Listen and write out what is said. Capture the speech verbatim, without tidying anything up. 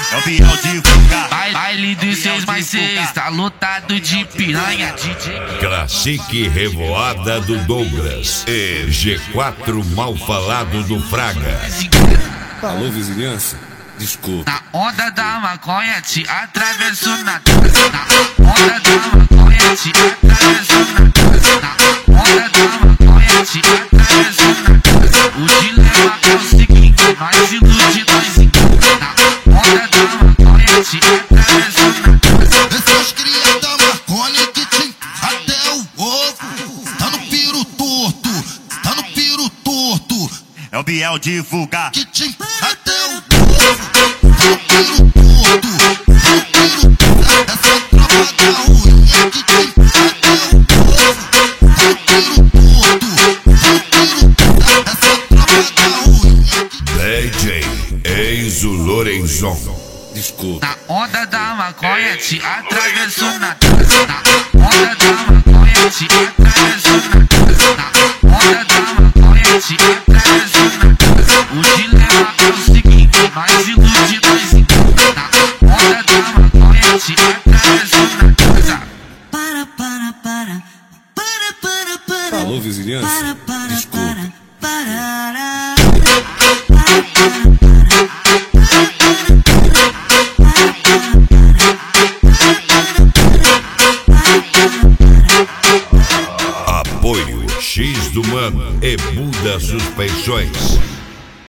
É o Biel divulgar. Baile dos seis mais seis, tá lotado de piranha, D J. Classique Revoada do Douglas e G quatro Mal Falado do Fraga. Alô, vizinhança? Desculpa. Na onda da maconha te atravesso na casa. Na onda da maconha te atravesso na casa. Na onda da maconha te atravesso na casa. O dilema é o seguinte, nós ilude, nós engana. Na onda da maconha te atravesso na casa. Essas crias da maconha que te empurra até o ovo. Tá no piro torto, tá no piro torto. É o Biel divulgar. Que te empurra até o ovo. Tá no piro torto, tá no piro torto. Essa tropa da ruinha que te empurra até o ovo. Tá no piro torto, tá no piro torto. Essa tropa da ruinha que D J Enzo Lorenzon. Desculpa. Na onda da maconha te atravesso na casa. Na onda da maconha te atravesso na casa. Na onda da maconha te atravesso na casa. O dilema é o seguinte, nós ilude, nós engana. Na onda da maconha te atravesso na casa. Para, para, para, para, para, para. Alô, vizinhança? Para, para, Desculpa. para, para. Apoio X do Mano e Buda Suspensões.